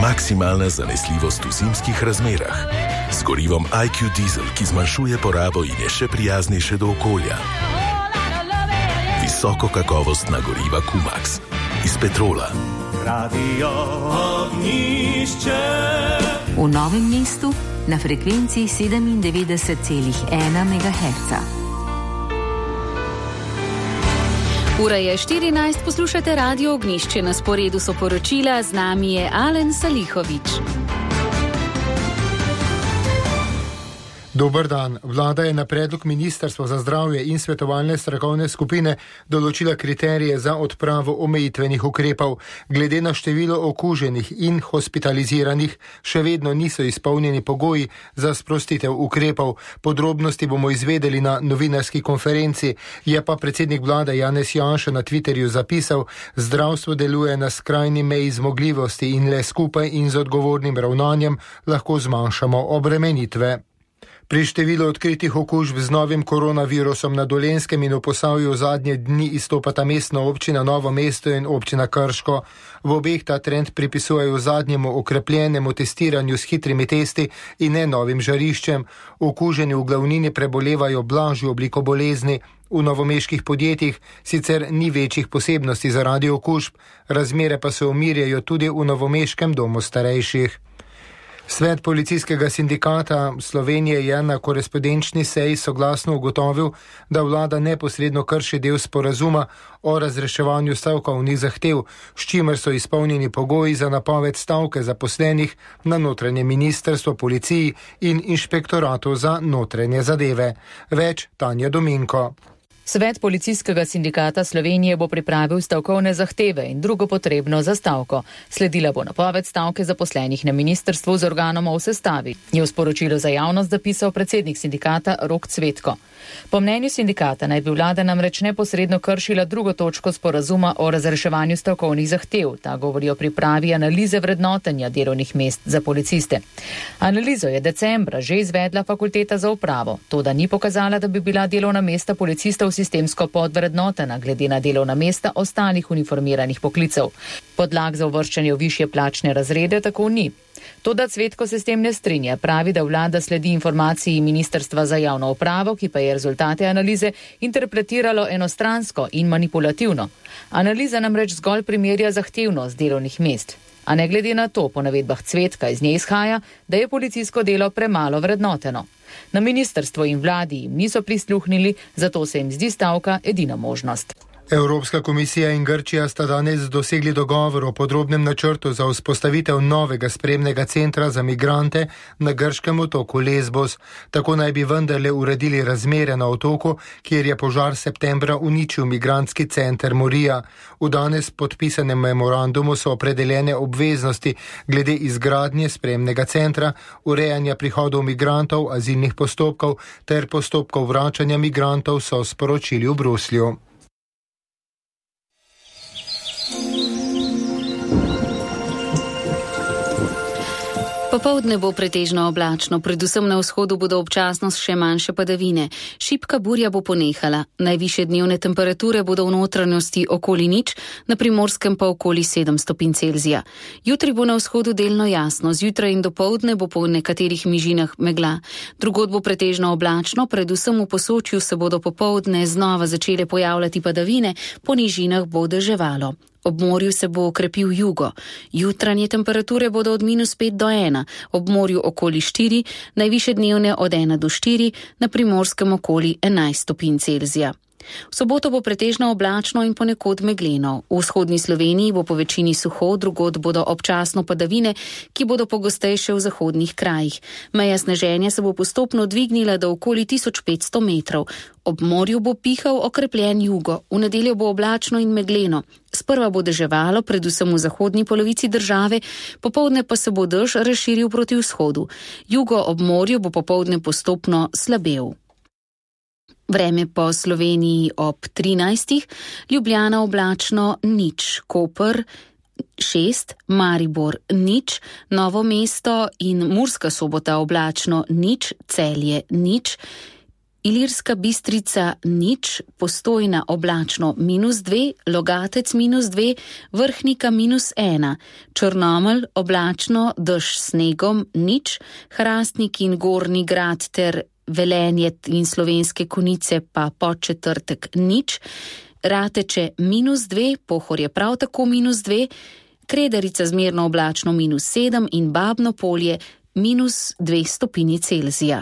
Maksimalna zanesljivost v zimskih razmerah. Z gorivom IQ Diesel, ki zmanjšuje porabo in je še prijaznejše do okolja. Visoko kakovostna goriva Q-Max iz petrola. Radio Ognjišče. V Novem mestu na frekvenciji 97,1 MHz. Ura je 14, poslušate Radio Ognjišče, na sporedu so poročila, z nami je Alen Salihovič. Dober dan. Vlada je na predlog Ministrstva za zdravje in svetovalne strokovne skupine določila kriterije za odpravo omejitvenih ukrepov. Glede na število okuženih in hospitaliziranih še vedno niso izpolnjeni pogoji za sprostitev ukrepov. Podrobnosti bomo izvedeli na novinarski konferenci. Je pa predsednik vlade Janez Janša na Twitterju zapisal: zdravstvo deluje na skrajni meji zmogljivosti in le skupaj in z odgovornim ravnanjem lahko zmanjšamo obremenitve. Pri številu odkritih okužb z novim koronavirusom na Dolenjskem in v Posavju zadnje dni izstopata mestna občina Novo mesto in občina Krško. V obeh ta trend pripisujejo zadnjemu okrepljenemu testiranju s hitrimi testi in ne novim žariščem. Okuženi v glavnini prebolevajo blažjo obliko bolezni. V novomeških podjetjih sicer ni večjih posebnosti zaradi okužb, razmere pa se umirjajo tudi v novomeškem domu starejših. Svet policijskega sindikata Slovenije je na korespondenčni seji soglasno ugotovil, da vlada neposredno krši del sporazuma o razreševanju stavkovnih zahtev, s čimer so izpolnjeni pogoji za napoved stavke zaposlenih na notranje ministrstvo, policiji in inšpektoratu za notranje zadeve. Več Tanja Dominko. Svet policijskega sindikata Slovenije bo pripravil stavkovne zahteve in drugo potrebno za stavko. Sledila bo napoved stavke zaposlenih na ministrstvu z organoma v sestavi, je v sporočilu za javnost zapisal predsednik sindikata Rok Cvetko. Po mnenju sindikata naj bi vlada namreč neposredno kršila drugo točko sporazuma o razreševanju stavkovnih zahtev. Ta govori o pripravi analize vrednotenja delovnih mest za policiste. Analizo je decembra že izvedla fakulteta za upravo, toda ni pokazala, da bi bila delovna mesta policistov sistemsko podvrednotena glede na delovna mesta ostalih uniformiranih poklicev. Podlag za uvrščanje v višje plačne razrede tako ni. Toda Cvetko se s tem ne strinja, pravi, da vlada sledi informaciji Ministrstva za javno upravo, ki pa je rezultate analize interpretiralo enostransko in manipulativno. Analiza namreč zgolj primerja zahtevnost delovnih mest. A ne glede na to, po navedbah Cvetka iz nje izhaja, da je policijsko delo premalo vrednoteno. Na ministrstvo in vladi jim niso prisluhnili, zato se jim zdi stavka edina možnost. Evropska komisija in Grčija sta danes dosegli dogovor o podrobnem načrtu za vzpostavitev novega spremnega centra za migrante na grškem otoku Lesbos. Tako naj bi vendarle uredili razmere na otoku, kjer je požar septembra uničil migrantski center Morija. V danes podpisanem memorandumu so opredeljene obveznosti glede izgradnje spremnega centra, urejanja prihodov migrantov, azilnih postopkov ter postopkov vračanja migrantov, so sporočili v Bruslju. Popoldne bo pretežno oblačno, predvsem na vzhodu bodo občasno še manjše padavine. Šibka burja bo ponehala. Najvišje dnevne temperature bodo v notranjosti okoli 0, na Primorskem pa okoli 7 stopinj Celzija. Jutri bo na vzhodu delno jasno, zjutraj in dopoldne bo po nekaterih nižinah megla. Drugod bo pretežno oblačno, predvsem v Posočju se bodo popoldne znova začele pojavljati padavine, po nižinah bo deževalo. Ob morju se bo okrepil jugo. Jutranje temperature bodo od -5 do 1, ob morju okoli 4, najviše dnevne od 1 do 4, na Primorskem okoli 11 stopinj Celzija. V soboto bo pretežno oblačno in ponekod megleno. V vzhodni Sloveniji bo po večini suho, drugod bodo občasno padavine, ki bodo pogostejše v zahodnih krajih. Meja sneženja se bo postopno dvignila do okoli 1500 metrov. Ob morju bo pihal okrepljen jugo, v nedeljo bo oblačno in megleno. Sprva bo deževalo, predvsem v zahodni polovici države, popoldne pa se bo dež razširil proti vzhodu. Jugo ob morju bo popoldne postopno slabel. Vreme po Sloveniji ob 13, Ljubljana oblačno 0, Koper 6, Maribor 0, Novo mesto in Murska Sobota oblačno 0, Celje 0, Ilirska Bistrica nič, Postojna oblačno -2, Logatec -2, Vrhnika -1, Črnomelj oblačno, dež s snegom nič, Hrastnik in Gornji Grad ter Velenje in Slovenske Konjice pa Podčetrtek nič, Rateče -2, Pohorje prav tako -2, Kredarica zmerno oblačno -7 in Babno Polje -2 stopinji Celzija.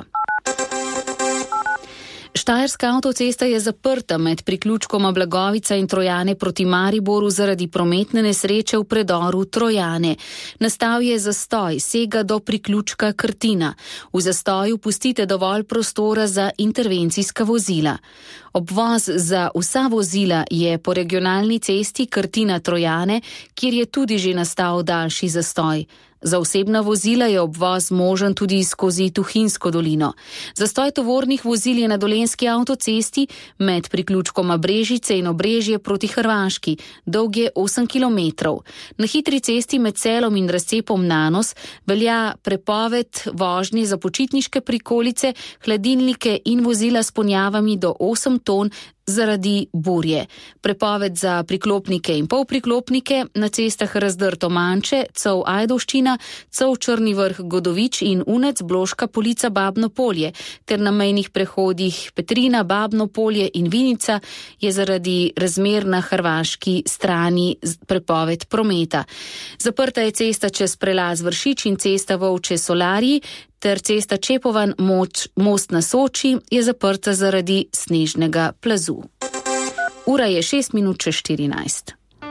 Štajerska avtocesta je zaprta med priključkoma Blagovica in Trojane proti Mariboru zaradi prometne nesreče v predoru Trojane. Nastal je zastoj, sega do priključka Krtina. V zastoju pustite dovolj prostora za intervencijska vozila. Obvoz za vsa vozila je po regionalni cesti Krtina-Trojane, kjer je tudi že nastal daljši zastoj. Za osebna vozila je obvoz možen tudi skozi Tuhinjsko dolino. Zastoj tovornih vozil je na Dolenjski avtocesti med priključkoma Brežice in Obrežje proti Hrvaški, dolg je 8 km. Na hitri cesti med Celom in razcepom Nanos velja prepoved vožnje za počitniške prikolice, hladilnike in vozila s ponjavami do 8 ton zaradi burje. Prepoved za priklopnike in polpriklopnike na cestah Razdrto Manče, Cov Ajdovščina, Cov Črni Vrh Godovič in Unec Bloška Polica Babno Polje, ter na mejnih prehodih Petrina, Babno Polje in Vinica je zaradi razmer na hrvaški strani prepoved prometa. Zaprta je cesta čez prelaz Vršič in cesta Volče Solarji, ter cesta Čepovan most na Soči je zaprta zaradi snežnega plazu. Ura je 6:06.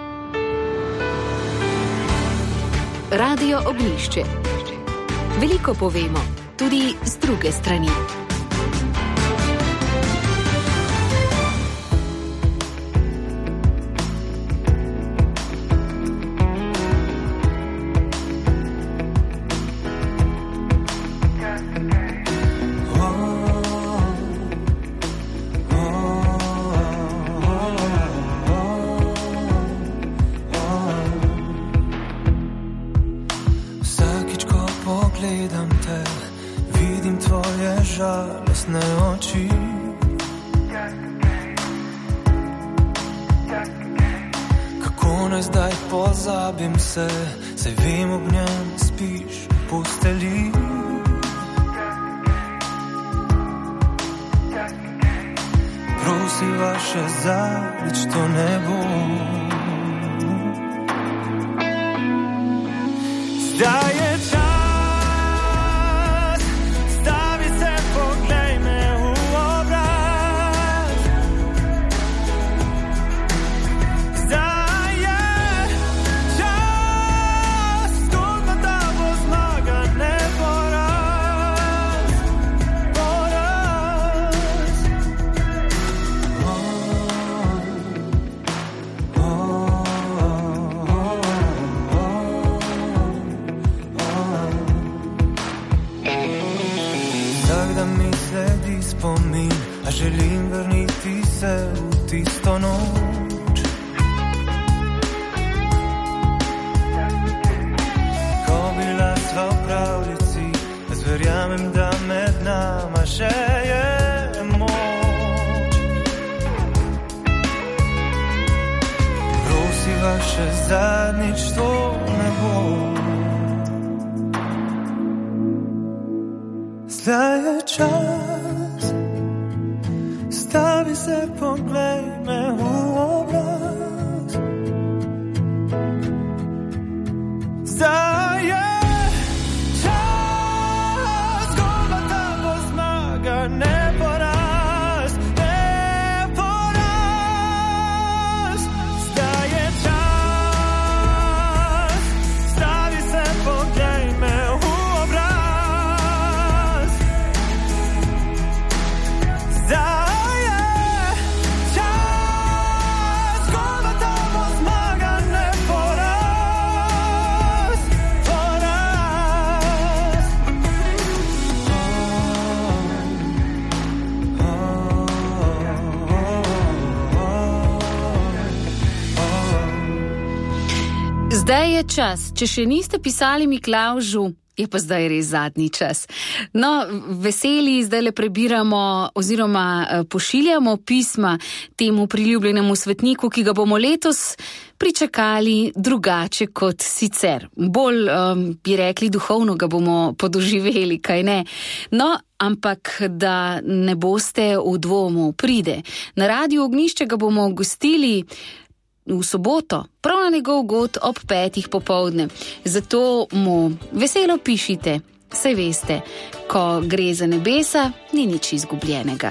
Radio Ognjišče. Veliko povemo, tudi z druge strani. Se vem, ob njem spiš v posteli. Prosiva še zadnjič, to ne bo. Zdaj je čas, stavi se, poglej me v obraz. Zdaj je čas, zgodba, da bo zmaga, ne poraz. Spomin, a želim vrniti se v tisto noč, ko bila sva v pravljici, jaz verjamem, da med nama še je moč. Prosiva še zadnjič, to ne bo. Zdaj je čas, stavi se, poglej me v obraz. Zdaj je čas, zgodba, da bo zmaga, ne poraz, ne poraz. Zdaj je čas, stavi se, poglej me v obraz. Zdaj Zdaj je čas, če še niste pisali Miklavžu, Je pa zdaj res zadnji čas. No, veseli, zdaj le prebiramo oziroma pošiljamo pisma temu priljubljenemu svetniku, ki ga bomo letos pričakali drugače kot sicer. Bolj bi rekli duhovno ga bomo podoživeli, kaj ne. No, ampak da ne boste v dvomu, pride. Na Radiu Ognjišče ga bomo gostili v soboto, prav na njegov god ob 5. popoldne. Zato mu veselo pišite, saj veste, ko gre za nebesa, ni nič izgubljenega.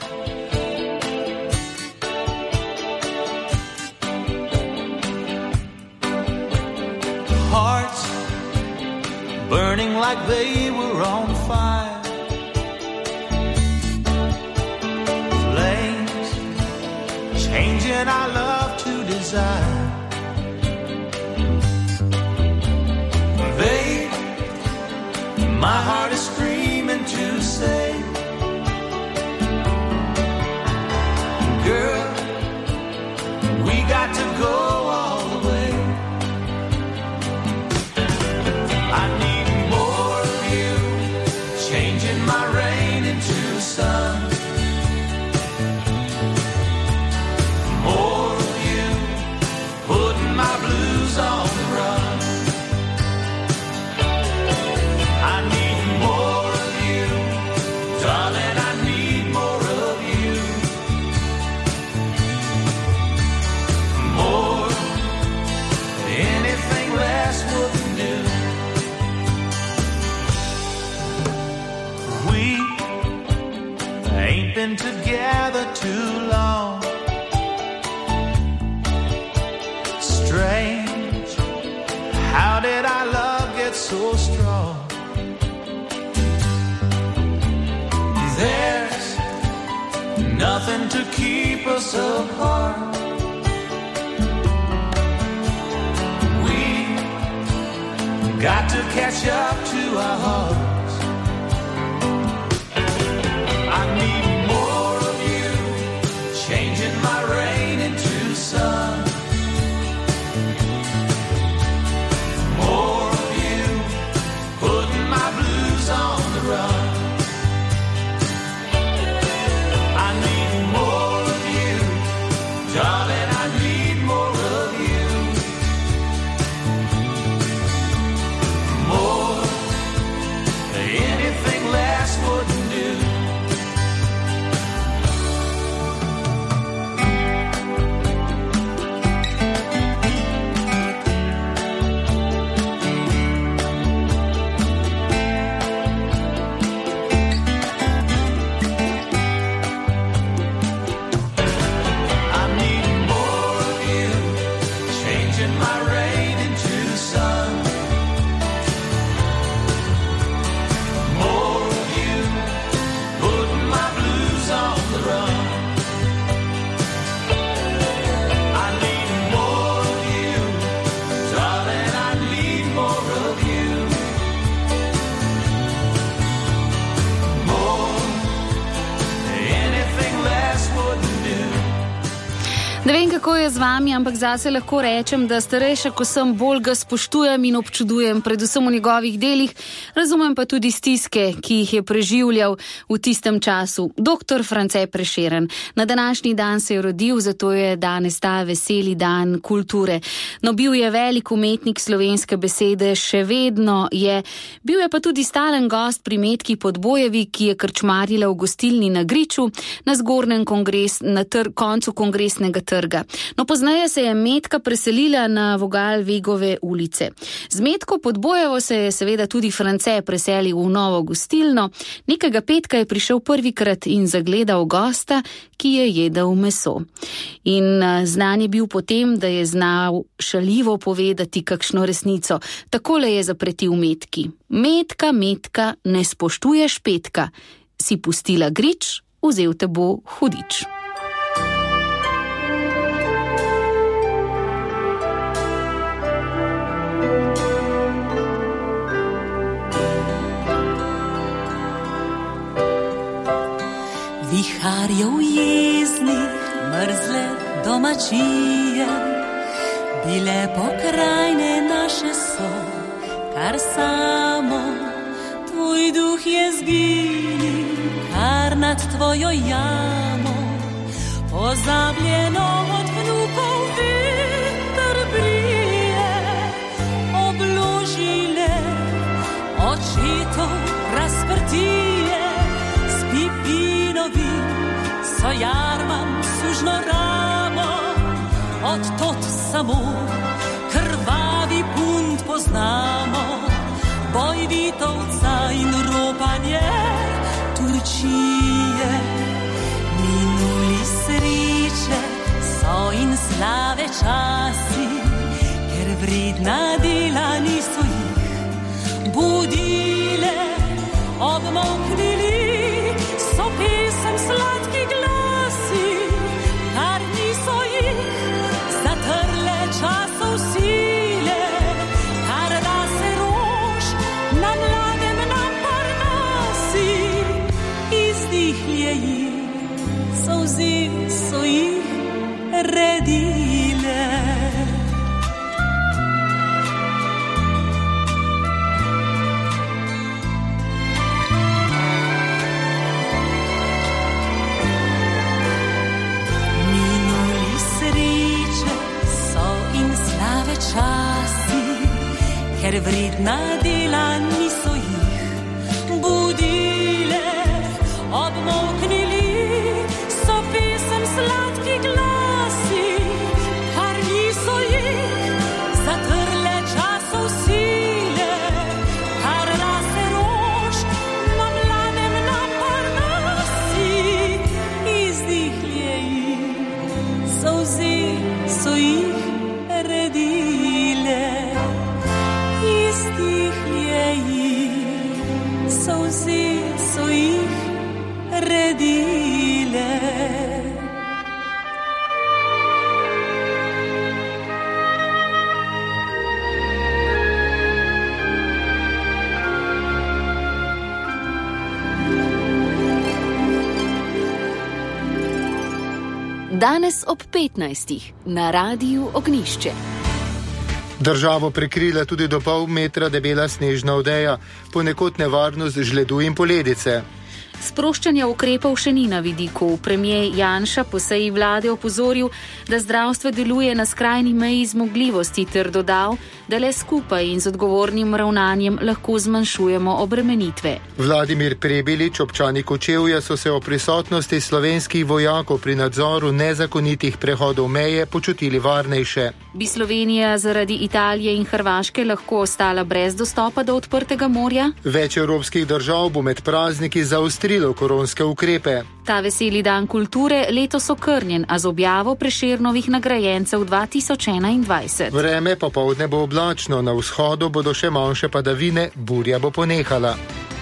Hearts burning like they were on fire, flames changing our love to desire. Babe, my heart is screaming to say, girl, we got to go all the way. I need more of you, changing my rain into sun. More of you, putting my blues on the run. I need more of you, darling, I need more of you. More, anything less wouldn't do. We ain't been together too long. Strange, how did our love get so strong? There's nothing to keep us apart. We got to catch up to our hearts. I need more of you, changing my rain into sun. More of you, putting my blues on the run. I need more of you, darling, I need more of you. More, anything less wouldn't do. I need more of you, changing my rain into sun. More of you, putting my blues on the run. I need more of you, darling, I need more of you. More, anything less wouldn't do. Ne vem, kako je z vami, ampak zase lahko rečem, da starejša, ko sem, bolj ga spoštujem in občudujem, predvsem v njegovih delih, razumem pa tudi stiske, ki jih je preživljal v tistem času. Dr. France Prešeren. Na današnji dan se je rodil, zato je danes ta veseli dan kulture. No, bil je velik umetnik slovenske besede, še vedno je. Bil je pa tudi stalen gost pri Metki Podbojevi, ki je krčmarila v gostilni na Griču, na zgornjem koncu kongresnega trga. No, pozneje se je Metka preselila na vogal Vegove ulice. Z Metko Podbojevo se je seveda tudi France preselil v novo gostilno. Nekega petka je prišel prvikrat in zagledal gosta, ki je jedel meso. In znan je bil potem, da je znal šaljivo povedati kakšno resnico. Takole je zapretil Metki. Metka, Metka, ne spoštuješ petka. Si pustila Grič, vzel te bo hudič. Viharjev jeznih, mrzle domačije, bile pokrajne naše so, kar samo Tvoj duh je zginil kar nad tvojo jamo, pozabljeno od vnukov veter brije, obložile očetov razprtije, s Pipinovim sojarmam sužno ramo, odtot samo krvavi punt poznamo, boj Vitovca in ropanje Turčije. Minuli sreče so in slave časi, ker vredna dela niso jih budile, obmoknili so pesem sladki glasi, kar niso jih zatrle časov sile, kar da se rož na mladem nam Parnasi, izdihlje jih, solzi so jih redile. Časi, ker vredna dela niso jih budile, obmoknili so pesem sladki glasi, kar niso jih zatrle časov sile, kar da se rož na mladem nam Parnasi, izdihlje jih, solzi so jih redile, izdihlje jih, solzi so jih redile. Danes ob 15. na Radiu Ognišče. Državo prekrila tudi do pol metra debela snežna odeja, ponekod nevarnost žledu in poledice. Sproščanja ukrepov še ni na vidiku. Premijer Janša po seji vlade opozoril, da zdravstvo deluje na skrajni meji zmogljivosti ter dodal, da le skupaj in z odgovornim ravnanjem lahko zmanjšujemo obremenitve. Vladimir Prebilič, občani Kočevja, so se o prisotnosti slovenskih vojakov pri nadzoru nezakonitih prehodov meje počutili varnejše. Bi Slovenija zaradi Italije in Hrvaške lahko ostala brez dostopa do odprtega morja? Več evropskih držav bo med prazniki zaostrilo koronske ukrepe. Ta veseli dan kulture letos okrnjen, a z objavo Prešernovih nagrajencev 2021. Vreme popoldne bo oblačno, na vzhodu bodo še manjše padavine, burja bo ponehala.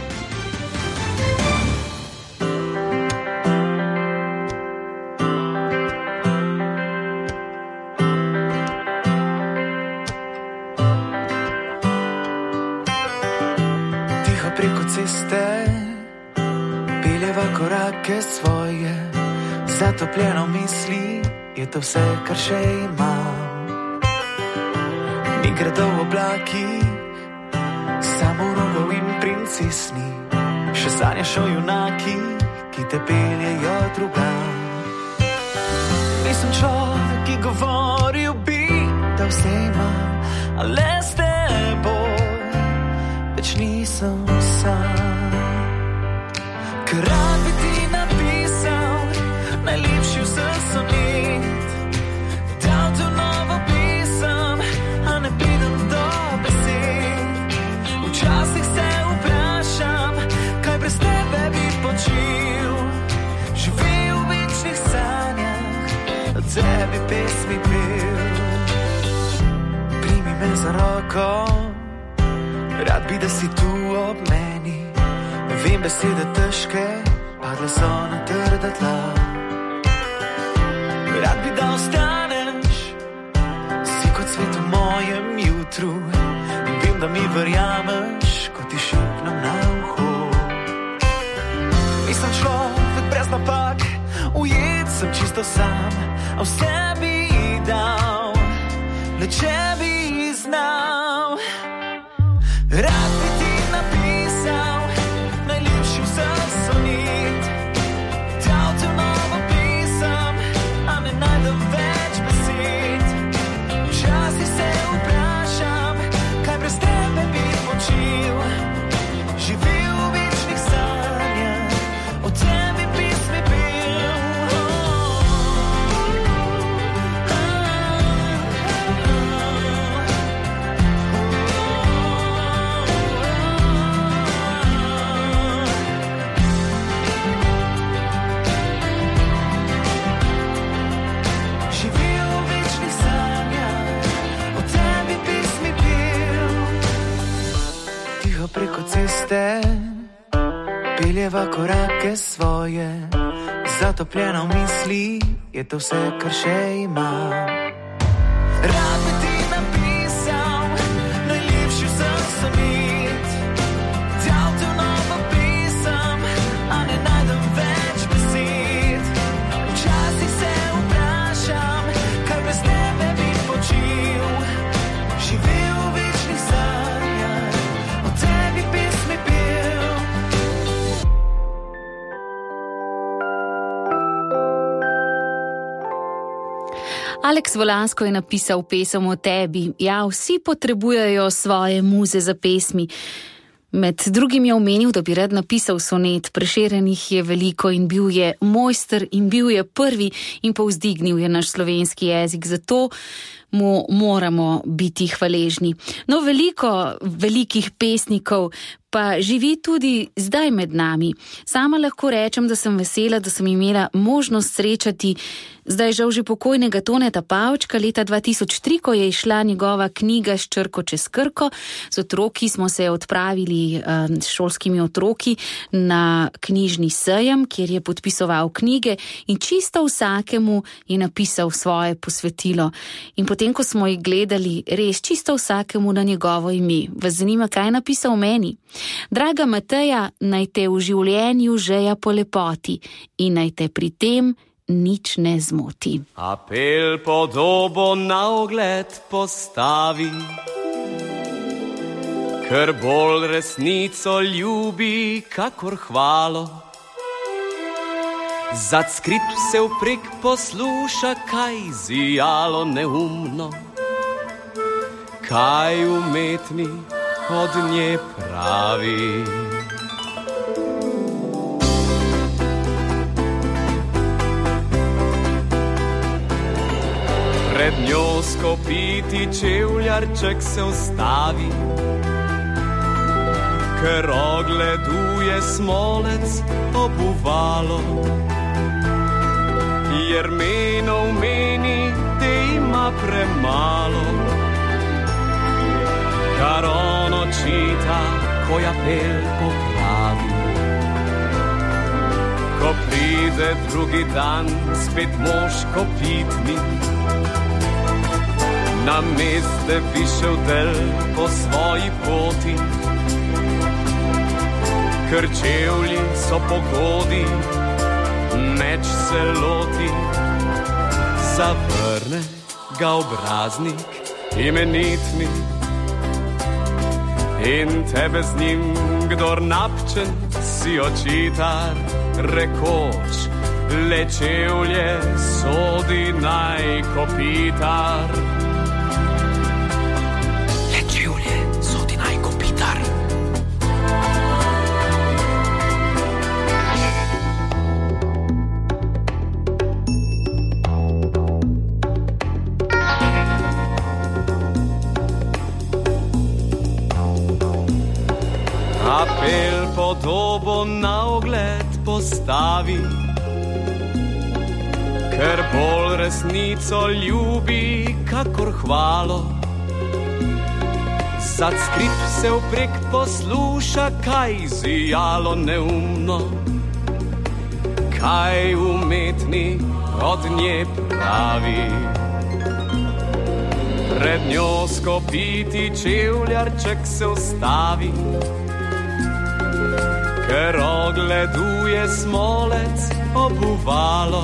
Preko ceste peljeva korake svoje, zatopljeno misli, je to vse, kar še imam. Mi gredo v oblaki, samo rogov in princesni, še sanjaš o junaki, ki te peljejo drugam. Nisem človek, ki govoril bi, da vse imam, a le s teboj več nisem sam. Ker rad bi ti napisal najlepši vseh sonet, dal to novo pisem, a ne pridem do besed. Včasih se vprašam, kaj brez tebe bi počil, živel v večnih sanjah, o tebi pesmi pel. Primi me za roko, rad bi, da si tu ob meni. Vem, besede težke, padle so na trda tla. Rad bi, da ostaneš, si kot svet v mojem jutru. Vem, da mi verjameš, ko ti šepnem na uho. Nisem človek brez napak, ujet sem čisto sam, a vse bi dal, le če bi znal. Rad bi ti napisal iste, peljeva korake svoje, zatopljena v misli, je to vse, kar še imam. Rad bi ti napisal, najlepši vseh samit, dal te v novo pisem, a ne najdem več besed. Včasih se vprašam, kaj brez tebe bi počil, živel v večnih sanjah, o tebi pesmi pil. Aleks Volansko je napisal pesem o tebi. Ja, vsi potrebujejo svoje muze za pesmi. Med drugim je omenil, da bi rad napisal sonet. Prešerenih je veliko in bil je mojster in bil je prvi in povzdignil je naš slovenski jezik. Zato mu moramo biti hvaležni. No, veliko velikih pesnikov pa živi tudi zdaj med nami. Sama lahko rečem, da sem vesela, da sem imela možnost srečati zdaj žal že pokojnega Toneta Pavčka leta 2003, ko je išla njegova knjiga S črko čez krko. Z otroki smo se odpravili, s šolskimi otroki, na knjižni sejem, kjer je podpisoval knjige in čisto vsakemu je napisal svoje posvetilo. In potem, ko smo jih gledali, res čisto vsakemu na njegovo ime. Vas zanima, kaj je napisal meni? Draga Mateja, naj te v življenju žeja po lepoti in naj te pri tem nič ne zmoti. Apel podobo na ogled postavi, ker bolj resnico ljubi, kakor hvalo. Zad skript se vprek posluša, kaj zijalo neumno, kaj umetnik od nje pravi. Pred njo skopiti čevljarček se ustavi, ker ogleduje smolec obuvalo. Jermenov meni, te ima premalo, kar on očita, ko apel popravi. Ko pride drugi dan, spet mož kopitni, namest da bi šel del po svoji poti. Ker čevlji so pogodi, meč se loti, zavrne ga obraznik imenitni. In tebe z njim, kdor napčen, si očitar, rekoč, le čevlje sodi naj kopitar. Le čevlje sodi naj kopitar. Apel podobo na ogled postavi, ker bolj resnico ljubi, kakor hvalo. Zad skript se vprek posluša, kaj zijalo neumno, kaj umetnik od nje pravi. Pred njo skopiti čevljarček se ustavi, ker ogleduje smolec obuvalo.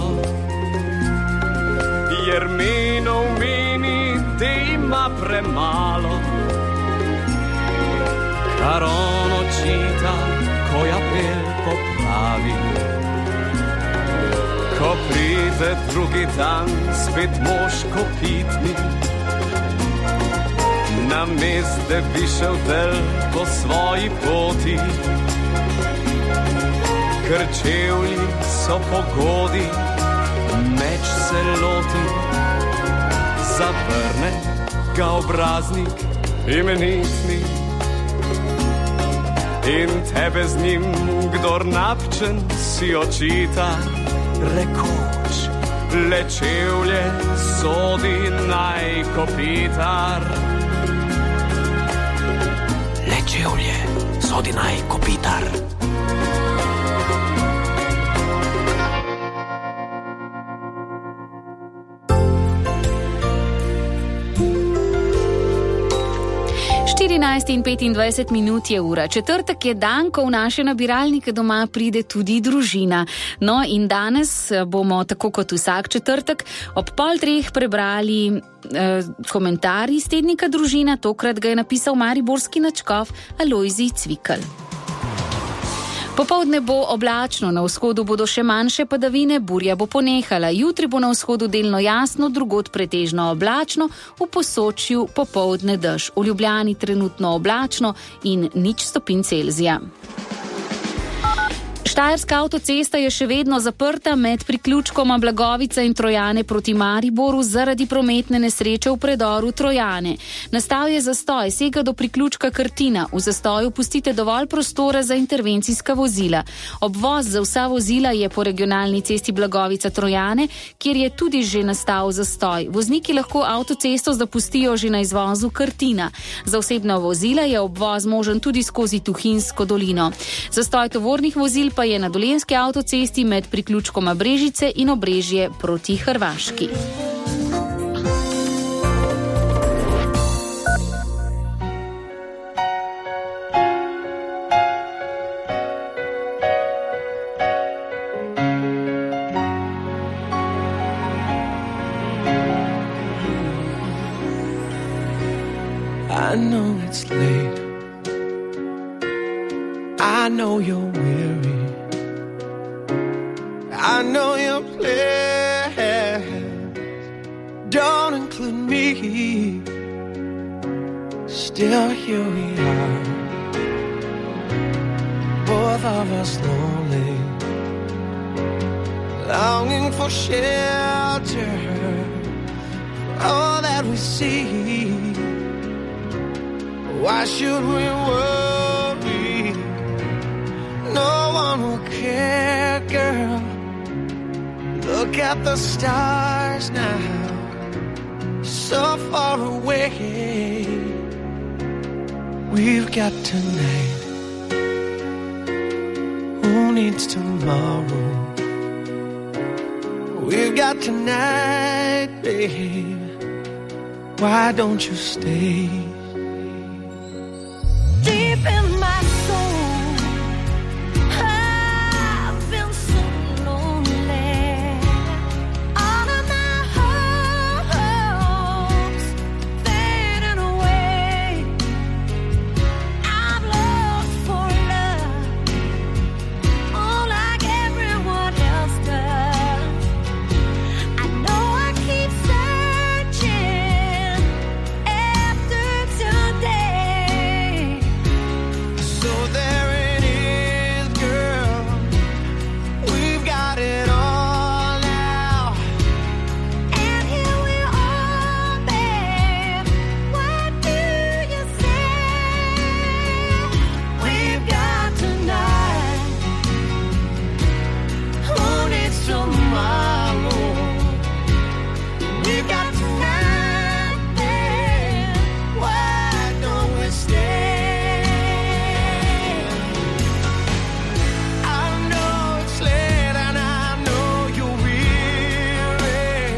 Jermenov meni, te ima premalo, kar on očita, ko apel popravi. Ko pride drugi dan, spet mož kopitni, namest da bi šel del po svoji poti. Ker čevlji so pogodi, meč se loti, zavrne ga obraznik imenitni. In tebe z njim, kdor napčen, si očita, rekoč, le čevlje sodi naj kopitar. Le čevlje sodi naj kopitar. In 25 minut je ura. Četrtek je dan, ko v naše nabiralnike doma pride tudi družina. No in danes bomo, tako kot vsak četrtek, ob 2:30 prebrali komentar iz tednika Družina. Tokrat ga je napisal mariborski nadškof Alojzij Cvikl. Popoldne bo oblačno, na vzhodu bodo še manjše padavine, burja bo ponehala. Jutri bo na vzhodu delno jasno, drugod pretežno oblačno, v Posočju popoldne dež. V Ljubljani trenutno oblačno in 0 stopinj Celzija. Štajerska avtocesta je še vedno zaprta med priključkoma Blagovica in Trojane proti Mariboru zaradi prometne nesreče v predoru Trojane. Nastal je zastoj, sega do priključka Krtina. V zastoju pustite dovolj prostora za intervencijska vozila. Obvoz za vsa vozila je po regionalni cesti Blagovica Trojane, kjer je tudi že nastal zastoj. Vozniki lahko avtocesto zapustijo že na izvozu Krtina. Za osebna vozila je obvoz možen tudi skozi Tuhinjsko dolino. Zastoj tovornih vozil pa je na Dolenjski avtocesti med priključkoma Brežice in Obrežje proti Hrvaški. I know it's late. I know you're weary. I know your plans don't include me. Still here we are, both of us lonely, longing for shelter, for all that we see. Why should we worry? No one will care, girl. Look at the stars now, so far away. We've got tonight. Who needs tomorrow? We've got tonight, babe. Why don't you stay? Deep in my soul, I've been so lonely. All of my hopes fading away. I'm lost for love, oh, like everyone else does. I know I keep searching after today. So there it is, girl. We've got it all now. And here we are, babe. What do you say? We've got tonight. Who needs tomorrow? We've got tonight, babe. Why don't we stay? I know it's late and I know you're weary.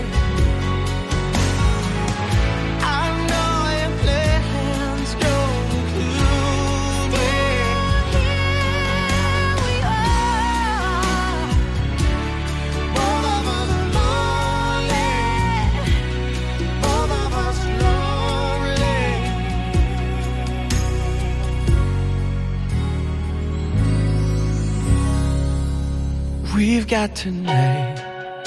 I know your plans don't include me. Here we are, Both of us lonely. Both of us lonely. We've got tonight.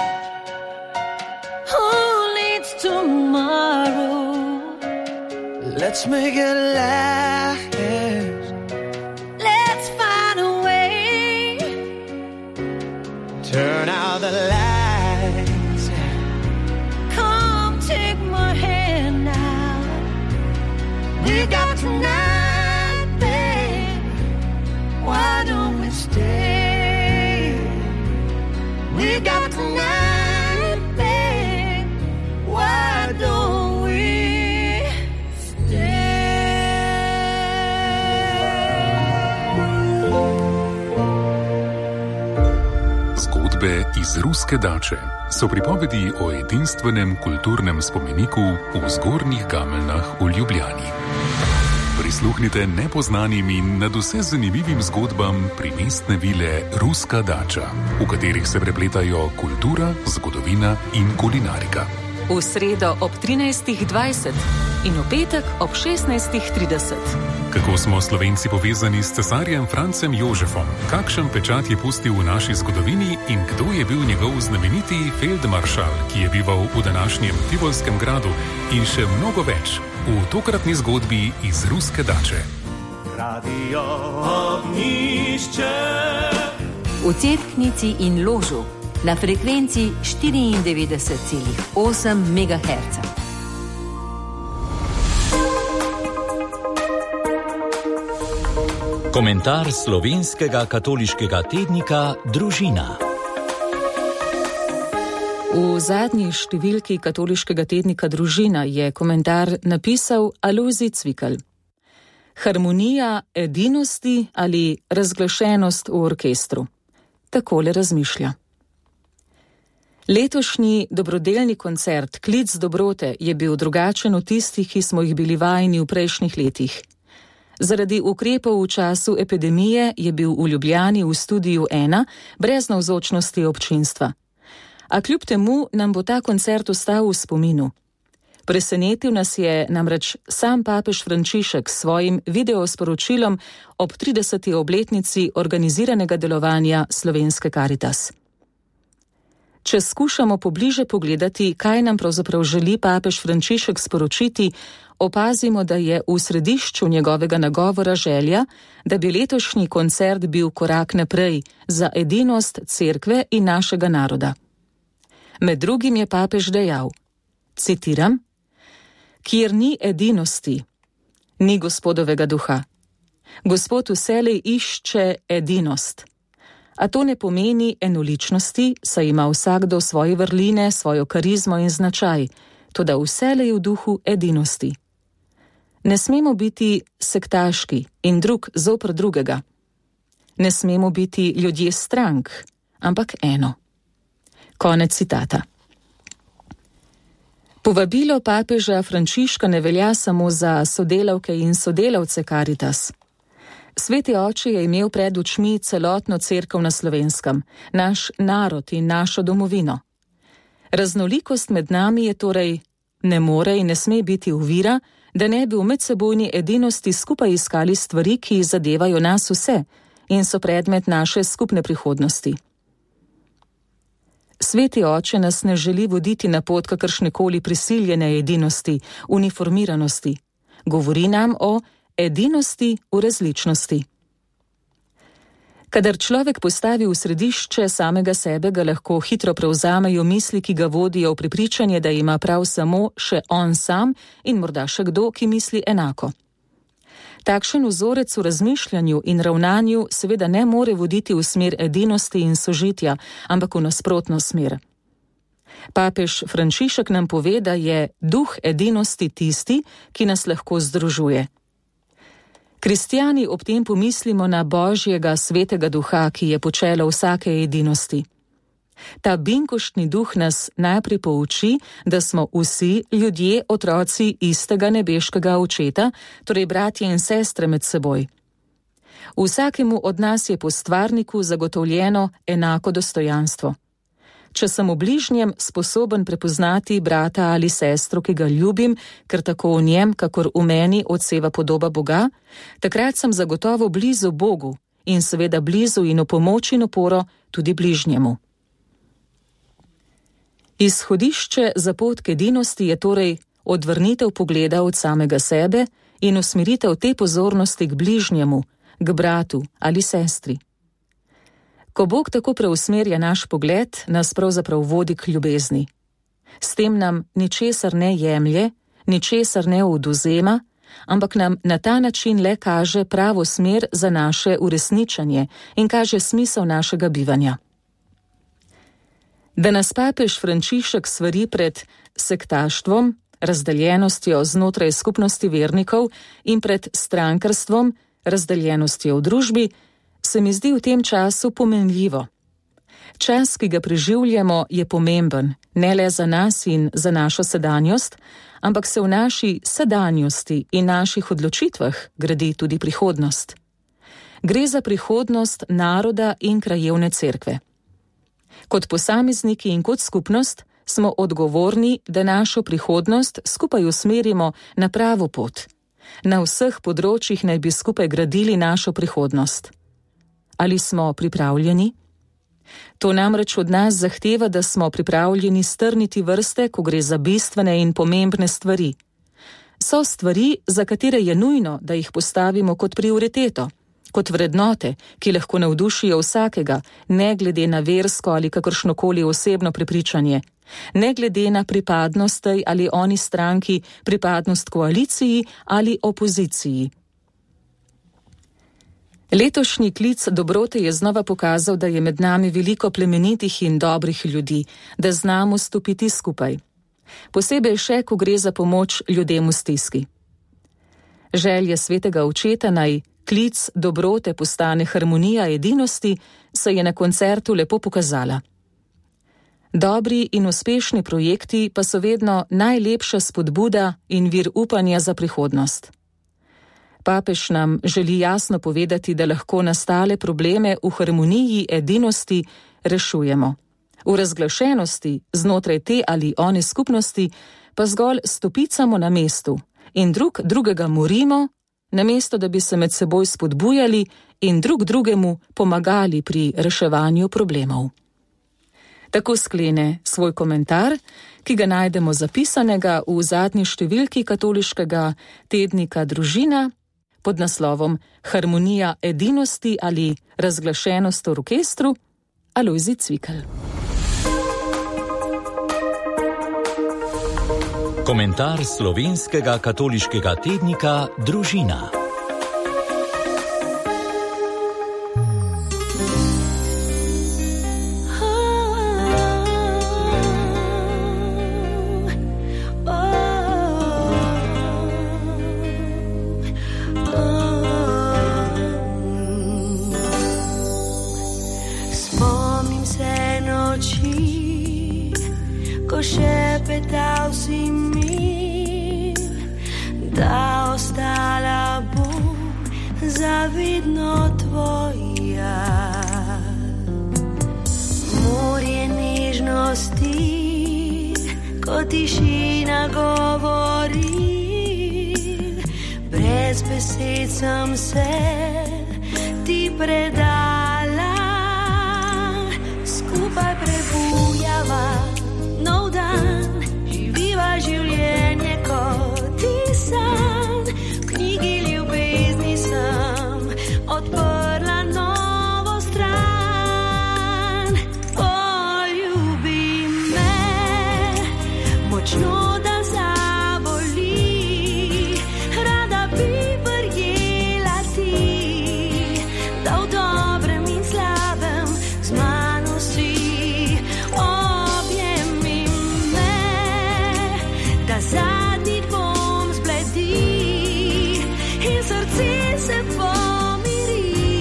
who needs tomorrow? Let's make it last. Let's find a way. Turn out the lights. Come take my hand now. We got tonight, babe. Why don't we stay? We got tonight, babe. Why don't we stay? zgodbe iz Ruske dače so pripovedi o edinstvenem kulturnem spomeniku v Zgornjih Gameljnah v Ljubljani. Prisluhnite nepoznanim in nadvse zanimivim zgodbam primestne vile Ruska dača, v katerih se prepletajo kultura, zgodovina in kulinarika. V sredo ob 13:20 in v petek ob 16:30. Kako smo Slovenci povezani s cesarjem Francem Jožefom, kakšen pečat je pustil v naši zgodovini in kdo je bil njegov znameniti feldmaršal, ki je bival v današnjem Tivolskem gradu, in še mnogo več v tokratni zgodbi iz Ruske dače. Radio Ognjišče. V Cerknici in Ložu na frekvenci 94,8 MHz. Komentar slovenskega katoliškega tednika Družina. V zadnji številki katoliškega tednika Družina je komentar napisal Alojzij Cvikl. Harmonija edinosti ali razglašenost v orkestru. Takole razmišlja. Letošnji dobrodelni koncert Klic dobrote je bil drugačen od tistih, ki smo jih bili vajeni v prejšnjih letih. Zaradi ukrepov v času epidemije je bil v Ljubljani v studiu 1 brez navzočnosti občinstva. A kljub temu nam bo ta koncert ostal v spominu. Presenetil nas je namreč sam papež Frančišek s svojim videosporočilom ob 30. obletnici organiziranega delovanja Slovenske Karitas. Če skušamo pobliže pogledati, kaj nam pravzaprav želi papež Frančišek sporočiti, opazimo, da je v središču njegovega nagovora želja, da bi letošnji koncert bil korak naprej za edinost cerkve in našega naroda. Med drugim je papež dejal, citiram, kjer ni edinosti, ni Gospodovega duha. Gospod vselej išče edinost. A to ne pomeni enoličnosti, saj ima vsakdo svoje vrline, svojo karizmo in značaj, toda vselej v duhu edinosti. Ne smemo biti sektaški in drug zoper drugega. Ne smemo biti ljudje strank, ampak eno. Konec citata. Povabilo papeža Frančiška ne velja samo za sodelavke in sodelavce Karitas. Sveti oče je imel pred očmi celotno cerkev na Slovenskem, naš narod in našo domovino. Raznolikost med nami je torej ne more in ne sme biti ovira, da ne bi v medsebojni edinosti skupaj iskali stvari, ki zadevajo nas vse in so predmet naše skupne prihodnosti. Sveti oče nas ne želi voditi na pot kakršnekoli prisiljene edinosti, uniformiranosti. Govori nam o edinosti v različnosti. Kadar človek postavi v središče samega sebe, ga lahko hitro prevzamejo misli, ki ga vodijo v prepričanje, da ima prav samo še on sam in morda še kdo, ki misli enako. Takšen vzorec v razmišljanju in ravnanju seveda ne more voditi v smer edinosti in sožitja, ampak v nasprotno smer. Papež Frančišek nam pove, da je duh edinosti tisti, ki nas lahko združuje. Kristjani ob tem pomislimo na Božjega svetega duha, ki je počelo vsake edinosti. Ta binkoštni duh nas najprej pouči, da smo vsi ljudje otroci istega nebeškega očeta, torej bratje in sestre med seboj. Vsakemu od nas je po stvarniku zagotovljeno enako dostojanstvo. Če sem v bližnjem sposoben prepoznati brata ali sestro, ki ga ljubim, ker tako v njem, kakor v meni odseva podoba Boga, takrat sem zagotovo blizu Bogu in seveda blizu in v pomoč in oporo tudi bližnjemu. Izhodišče za pot k edinosti je torej odvrnitev pogleda od samega sebe in usmeritev te pozornosti k bližnjemu, k bratu ali sestri. Ko Bog tako preusmerja naš pogled, nas pravzaprav vodi k ljubezni. S tem nam ničesar ne jemlje, ničesar ne odvzema, ampak nam na ta način le kaže pravo smer za naše uresničenje in kaže smisel našega bivanja. Da nas papež Frančišek svari pred sektaštvom, razdeljenostjo znotraj skupnosti vernikov in pred strankarstvom, razdeljenostjo v družbi, se mi zdi v tem času pomenljivo. Čas, ki ga preživljamo, je pomemben, ne le za nas in za našo sedanjost, ampak se v naši sedanjosti in naših odločitvah gradi tudi prihodnost. Gre za prihodnost naroda in krajevne cerkve. Kot posamezniki in kot skupnost smo odgovorni, da našo prihodnost skupaj usmerimo na pravo pot. Na vseh področjih naj bi skupaj gradili našo prihodnost. Ali smo pripravljeni? To namreč od nas zahteva, da smo pripravljeni strniti vrste, ko gre za bistvene in pomembne stvari. So stvari, za katere je nujno, da jih postavimo kot prioriteto, kot vrednote, ki lahko navdušijo vsakega, ne glede na versko ali kakršnokoli osebno prepričanje, ne glede na pripadnost tej ali oni stranki, pripadnost koaliciji ali opoziciji. Letošnji klic dobrote je znova pokazal, da je med nami veliko plemenitih in dobrih ljudi, da znamo stopiti skupaj. Posebej še, ko gre za pomoč ljudem v stiski. Želje svetega očeta naj klic dobrote postane harmonija edinosti, se je na koncertu lepo pokazala. Dobri in uspešni projekti pa so vedno najlepša spodbuda in vir upanja za prihodnost. Papež nam želi jasno povedati, da lahko nastale probleme v harmoniji edinosti rešujemo. V razglašenosti znotraj te ali one skupnosti pa zgolj stopicamo na mestu in drugega morimo, namesto da bi se med seboj spodbujali in drugemu pomagali pri reševanju problemov. Tako sklene svoj komentar, ki ga najdemo zapisanega v zadnji številki katoliškega tednika Družina pod naslovom Harmonija edinosti ali razglašenost v orkestru, Alojzij Cvikl. Komentar slovenskega katoliškega tednika Družina. Šepetal si mi, da ostala bom zavidno tvoja. Morje nežnosti, ko tišina govori, brez besed sem se ti predala. Skupaj prebujava nov dan, živiva življenje kot ti sam. V knjigi ljubezni sem odprla novo stran. Poljubi me, močno da zaboli, rada bi verjela ti, da v dobrem in slabem z mano si. Zadnji dvom zbledi in srce se pomiri.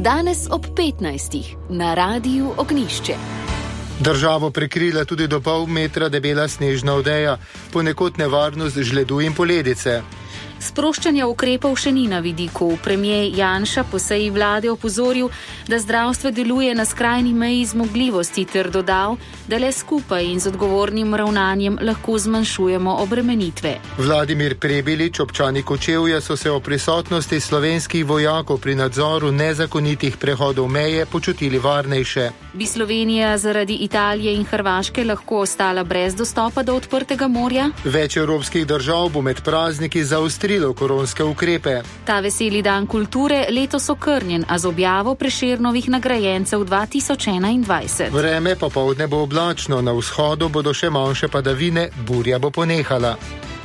Danes ob 15. na Radiu Ognišče. Državo prekrila tudi do pol metra debela snežna odeja, ponekod nevarnost žledu in poledice. Sproščanja ukrepov še ni na vidiku. Premijer Janša po seji vlade opozoril, da zdravstvo deluje na skrajni meji zmogljivosti ter dodal, da le skupaj in z odgovornim ravnanjem lahko zmanjšujemo obremenitve. Vladimir Prebilič, občani Kočevja, so se o prisotnosti slovenskih vojakov pri nadzoru nezakonitih prehodov meje počutili varnejše. Bi Slovenija zaradi Italije in Hrvaške lahko ostala brez dostopa do odprtega morja? Več evropskih držav bo med prazniki zaostrilo koronske ukrepe. Ta veseli dan kulture letos okrnjen, a z objavo Prešernovih nagrajencev 2021. Vreme popoldne bo oblačno, na vzhodu bodo še manjše padavine, burja bo ponehala.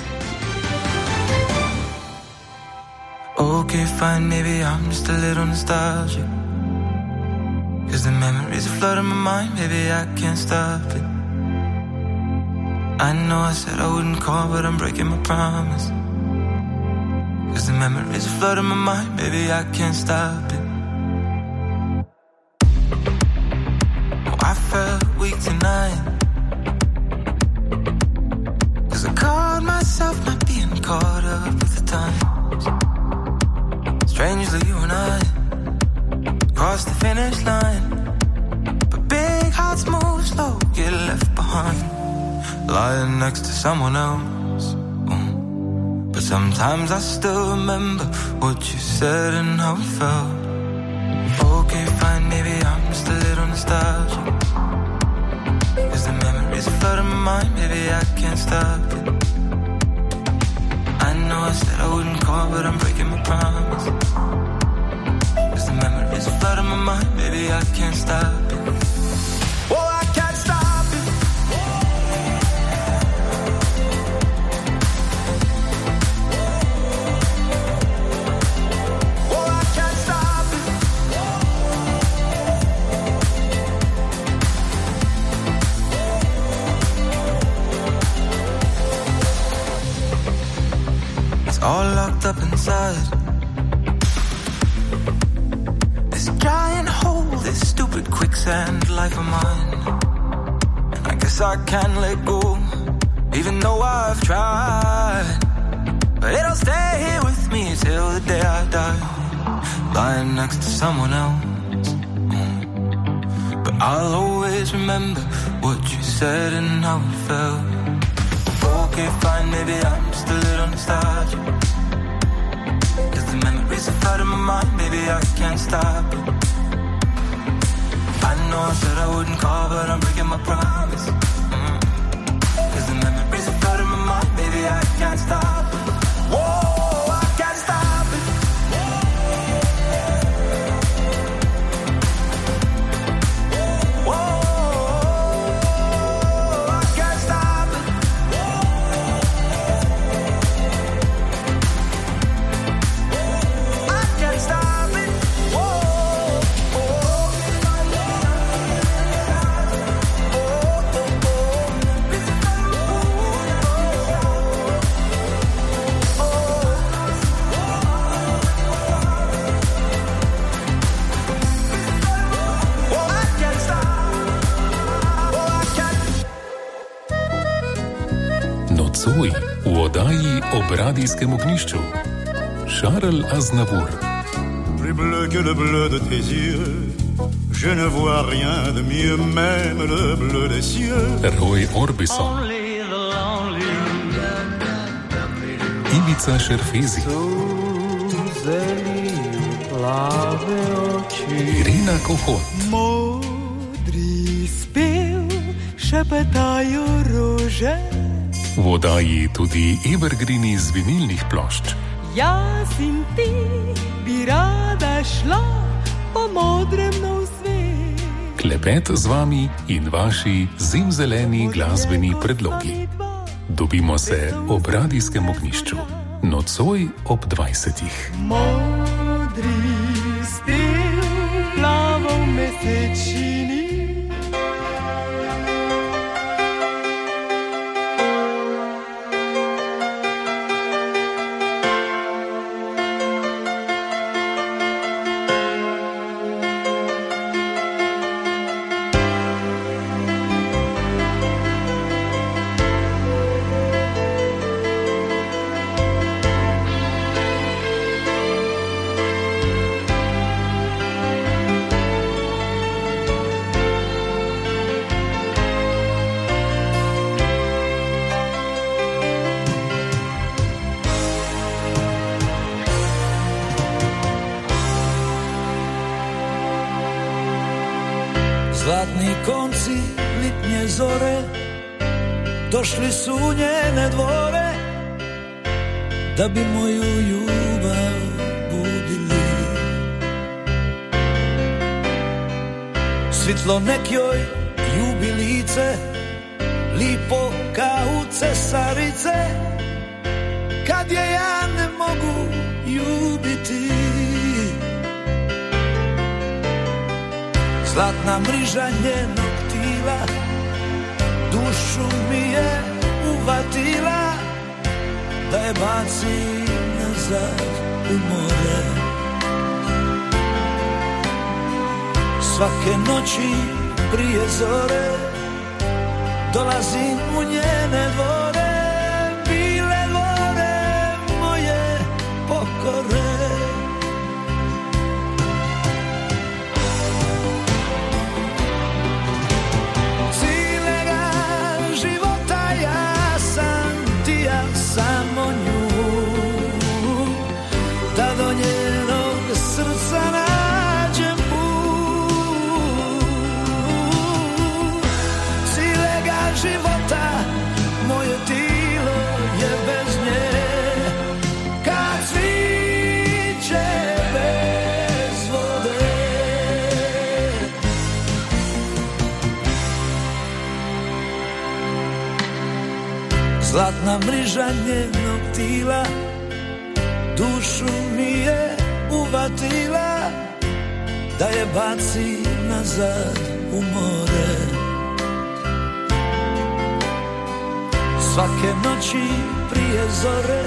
Okay, fine, maybe I'm just a little nostalgic. 'Cause the memories are flooding my mind, maybe I can't stop it. I know I said I wouldn't call, but I'm breaking my promise. 'Cause the memories are flooding my mind, maybe I can't stop it. Oh, I felt weak tonight. 'Cause I caught myself not being caught up with the times. Strangely, you and I cross the finish line, but big hearts move slow, get left behind, lying next to someone else. But sometimes I still remember what you said and how it felt. Okay, fine, maybe I'm just a little nostalgic. 'Cause the memories are flooding my mind, maybe I can't stop it. I know I said I wouldn't call, but I'm breaking my promise. The memories are flooding my mind, baby, I can't stop it. Oh, I can't stop it. Oh, I can't stop it. It's all locked up inside. Giant hole, this stupid quicksand life of mine. I guess I can't let go, even though I've tried. But it'll stay here with me till the day I die, lying next to someone else. But I'll always remember what you said and how it felt. Okay, fine, maybe I'm just a little nostalgic. 'Cause the memories are flooding my mind, baby, I can't stop it. I know I said I wouldn't call, but I'm breaking my promise. 'Cause the memories are flooding my mind, baby, I can't stop it. Whoa, I can't stop it. Whoa, I can't stop it. I can't stop it. Nocoj v oddaji ob radijskem ognjišču. Charles Aznavour. Plus bleu que le bleu de tes yeux, je ne vois rien de mieux, même le bleu des cieux. Roy Orbison. Ivica Šerfezi. Irina Kohot. Modri spev šepetajo rože. V oddaji tudi evergreeni z vinilnih plošč. Jaz in ti bi rada šla po modrem navzven. Klepet z vami in vaši zimzeleni glasbeni predlogi. Dobimo se ob radijskem ognjišču. Nocoj ob 20. Modri spev plava v mesečini. Zlatni konci litnje zore došli su u njene dvore da bi moju ljubav budili. Svitlo nek joj ljubi lice, lipo kao cesarice, kad je ja ne mogu ljubiti. Zlatna mriža njenog tila dušu mi je uvatila, da je bacim nazad u more. Svake noći prije zore dolazim u njene dvore, bile dvore moje pokore. Samo nju, da do njenog srca nađem put. Cilega života, moje tilo je bez nje, kad cviće bez vode. Zlatna mriža njenog tila dušu mi je uvatila, da je baci nazad u more. Svake noći prije zore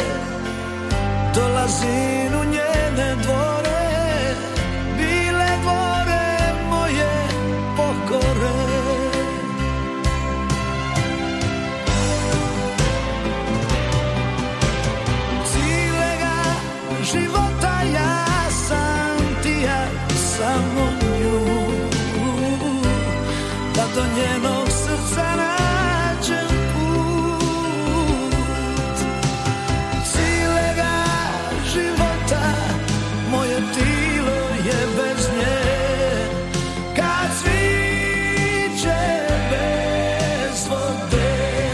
dolazim u njene dvore, bile dvore moje pokore. Života ja sam ti, ja samo nju, da do njenog srca nađem put. Cilega života, moje tilo je bez nje, kad cviće bez vode.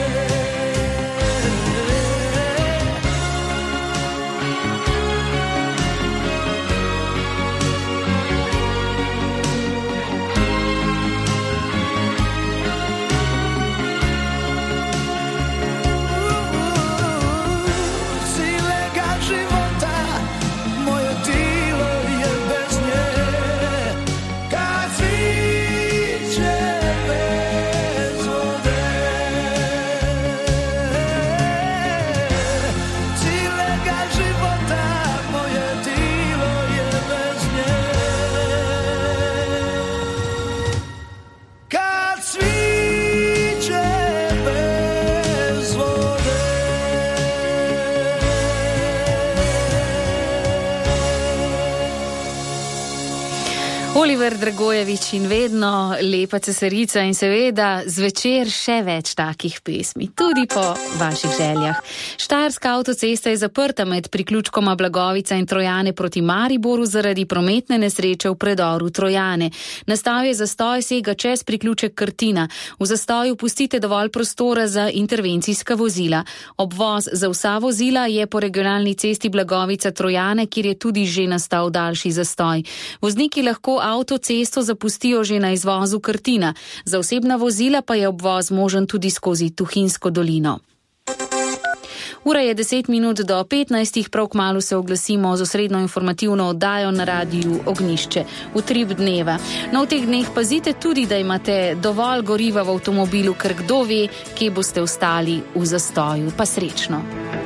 Oliver Dragojevič in vedno lepa cesarica in seveda zvečer še več takih pesmi, tudi po vaših željah. Štajerska avtocesta je zaprta med priključkoma Blagovica in Trojane proti Mariboru zaradi prometne nesreče v predoru Trojane. Nastal je zastoj, sega čez priključek Krtina. V zastoju pustite dovolj prostora za intervencijska vozila. Obvoz za vsa vozila je po regionalni cesti Blagovica Trojane, kjer je tudi že nastal daljši zastoj. Vozniki lahko avtocesto zapustijo že na izvozu Krtina. Za osebna vozila pa je obvoz možen tudi skozi Tuhinjsko dolino. Ura je 10 minut do 15, prav kmalu se oglasimo z osrednjo informativno oddajo na radiju Ognjišče. Utrip dneva. No, v teh dneh pazite tudi, da imate dovolj goriva v avtomobilu, ker kdo ve, kje boste ostali v zastoju. Pa srečno.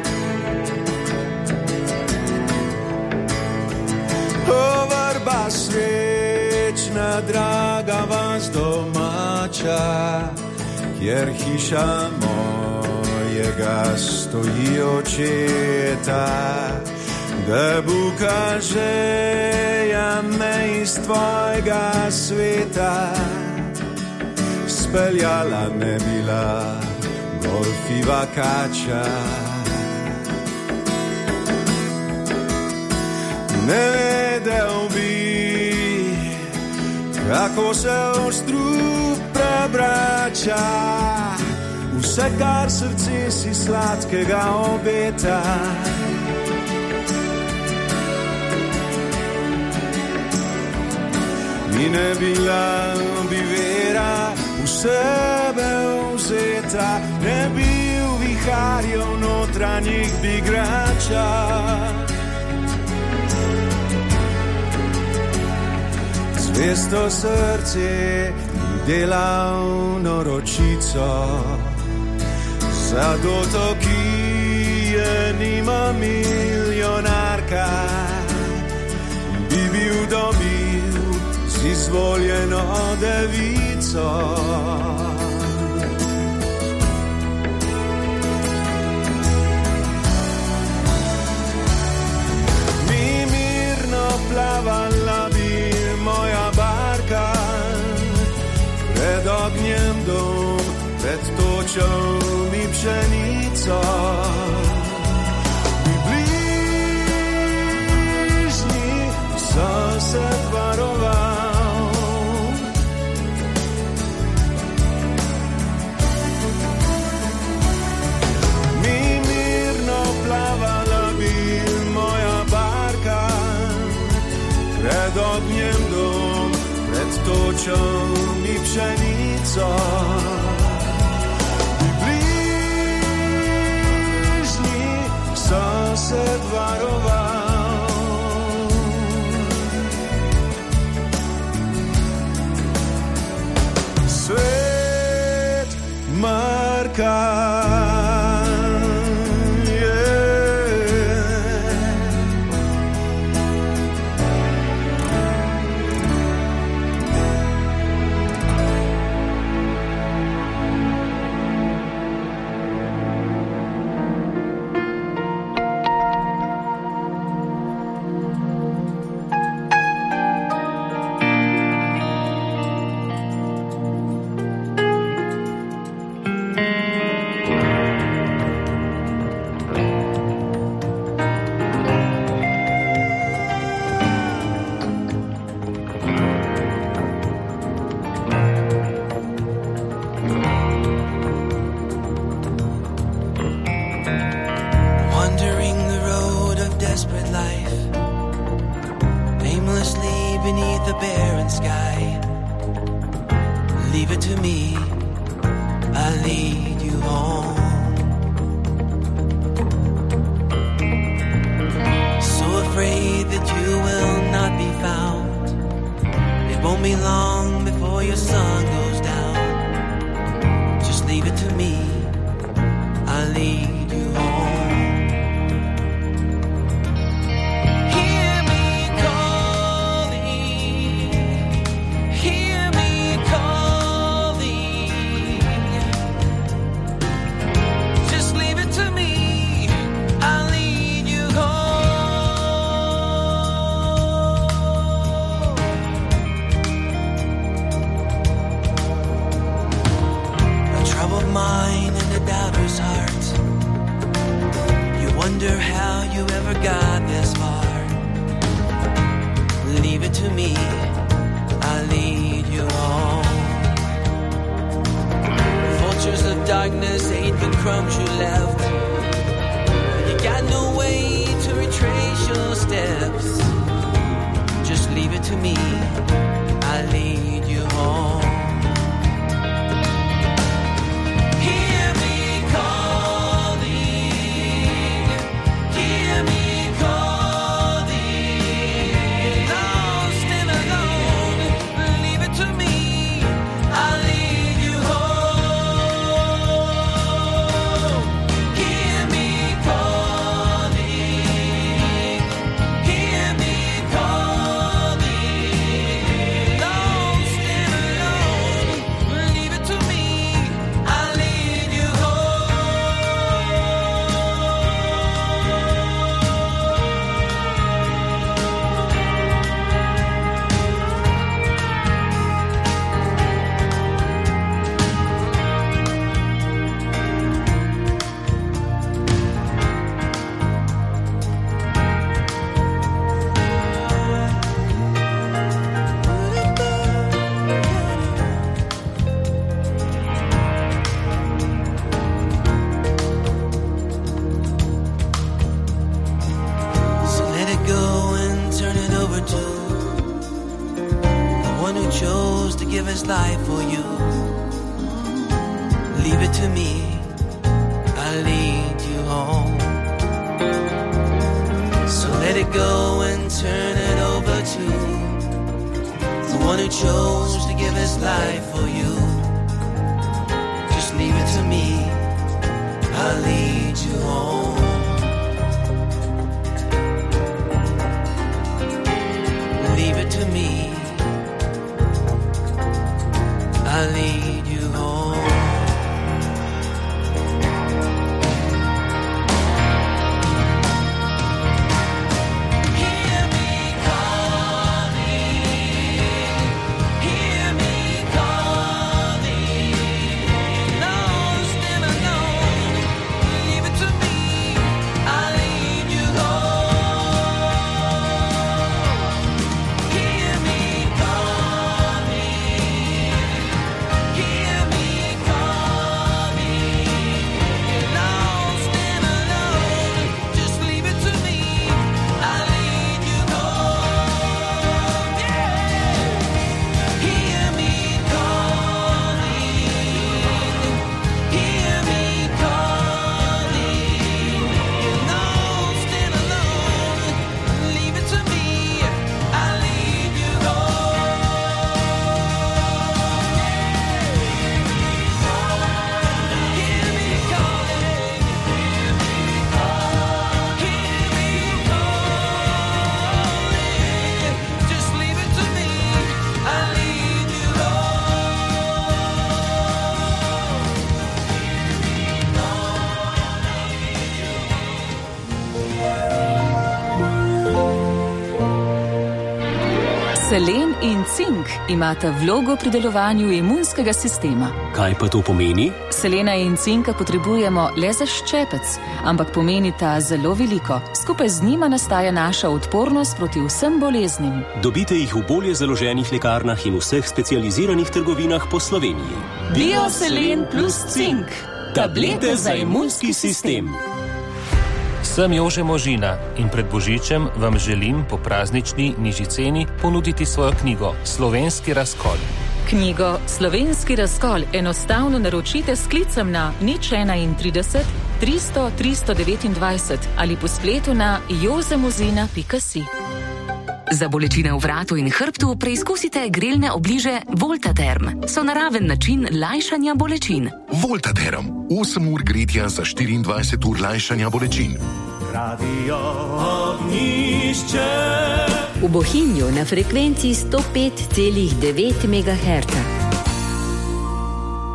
Vrba srečna, draga vas domača, kjer hiša mojega stoji očeta, da Buka žeja me iz tvojega sveta speljala ne bila golfiva kača. Ne vedel bi, kako se v strup sreča, vse kar srce si sladkega obeta. Mi ne bila bi vera v sebe vzeta, ne bi v viharjev notranjih bi igrača. Zvesto srce delavno ročico, za doto, ki je nima milijonarka, bi bil dobil z izvoljeno devico. Mi mirno plavala bi moja barka, pred ognjem dom, pred točo mi pšenico. Mi bližnji sosed varoval, mi mirno plavala bi moja barka, pred ognjem dom, pred točo mi pšenico. Mi bližnji sosed varoval, svet Marka. to me, I'll lead you home. So let it go and turn it over to the one who chose to give his life for you. Just leave it to me, I'll lead you home. Leave it to me, I'll lead you home. Selen in cink imata vlogo pri delovanju imunskega sistema. Kaj pa to pomeni? Selena in cinka potrebujemo le za ščepec, ampak pomenita zelo veliko. Skupaj z njima nastaja naša odpornost proti vsem boleznim. Dobite jih v bolje založenih lekarnah in vseh specializiranih trgovinah po Sloveniji. Bioselen plus cink. Tablete za imunski sistem. Sem Jože Možina in pred Božičem vam želim po praznični nižji ceni ponuditi svojo knjigo Slovenski razkol. Knjigo Slovenski razkol enostavno naročite s klicem na 031 300 329 ali po spletu na jozemozina.si. Za bolečine v vratu in hrbtu preizkusite grelne obliže Voltaterm. So naraven način lajšanja bolečin. Voltaterm. 8 ur gretja za 24 ur lajšanja bolečin. Radio Ognišče. V Bohinju na frekvenci 105,9 MHz.